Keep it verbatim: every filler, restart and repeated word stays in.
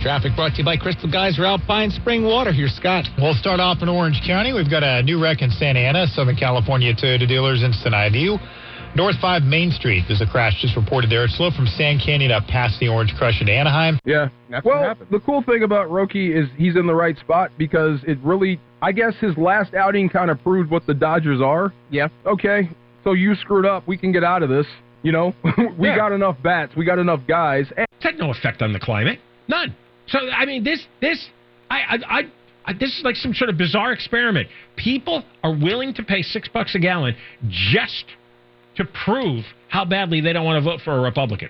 Traffic brought to you by Crystal Geyser Alpine Spring Water. Here's Scott. We'll start off in Orange County. We've got a new wreck in Santa Ana. Southern California Toyota dealers in Sinai View. North five Main Street. There's a crash just reported there. It's slow from Sand Canyon up past the Orange Crush at Anaheim. Yeah. That's what well, happened. the cool thing about Roki is he's in the right spot because it really, I guess his last outing kind of proved what the Dodgers are. Yeah. Okay, so you screwed up. We can get out of this. You know, we Yeah. got enough bats. We got enough guys. And It's had no effect on the climate. None. So, I mean, this, this, I, I, I, I, this is like some sort of bizarre experiment. People are willing to pay six bucks a gallon just to prove how badly they don't want to vote for a Republican.